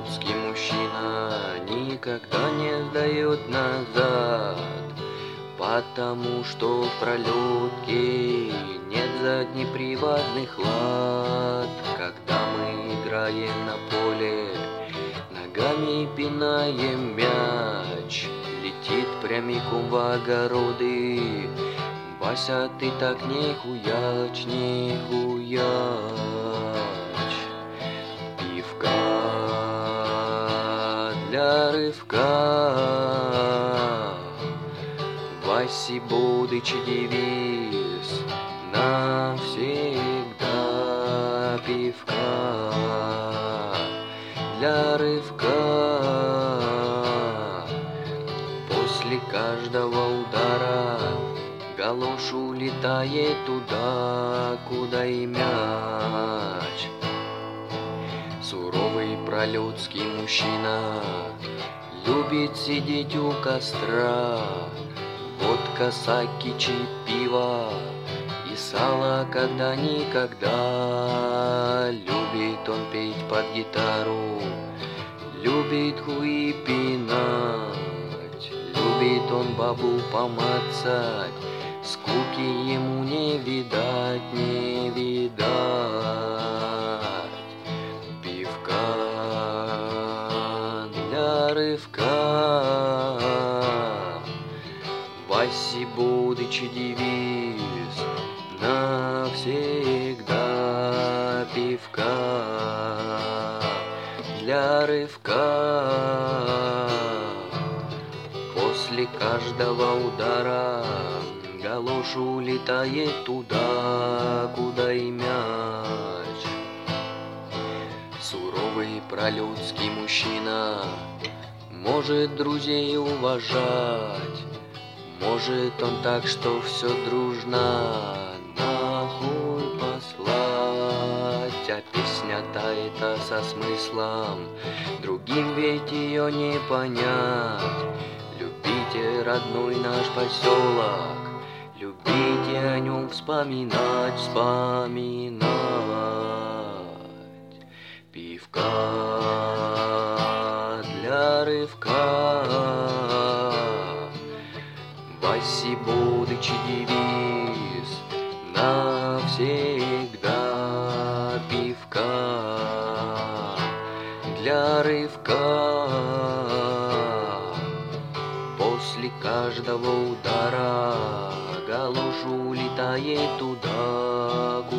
пролетский мужчина никогда не сдает назад, потому что в пролетке нет заднеприводных лад. Когда мы играем на поле, ногами пинаем мяч, летит прямиком в огороды. Вася, ты так не хуяч, не хуяч. Пивка для рывка, Васи будучи девиз навсегда. Пивка для рывка, после каждого удара галош улетает туда, куда и мяч. Суровый пролетский мужчина любит сидеть у костра. Водка, сакичи, пиво и сало когда-никогда. Любит он петь под гитару, любит хуи пинать, любит он бабу помацать. Скуки ему не видать, не видать. Пивка для рывка, Васи будучи девиз навсегда. Пивка для рывка, после каждого удара галош улетает туда, куда и мяч. Суровый пролетский мужчина может друзей уважать, может он так, что все дружно нахуй послать. А песня-то это со смыслом, другим ведь ее не понять. Любите родной наш поселок, любите о нем вспоминать, вспоминать. Пивка для рывка, Васи будучи девиз навсегда. Пивка для рывка, после каждого удара галош улетает туда,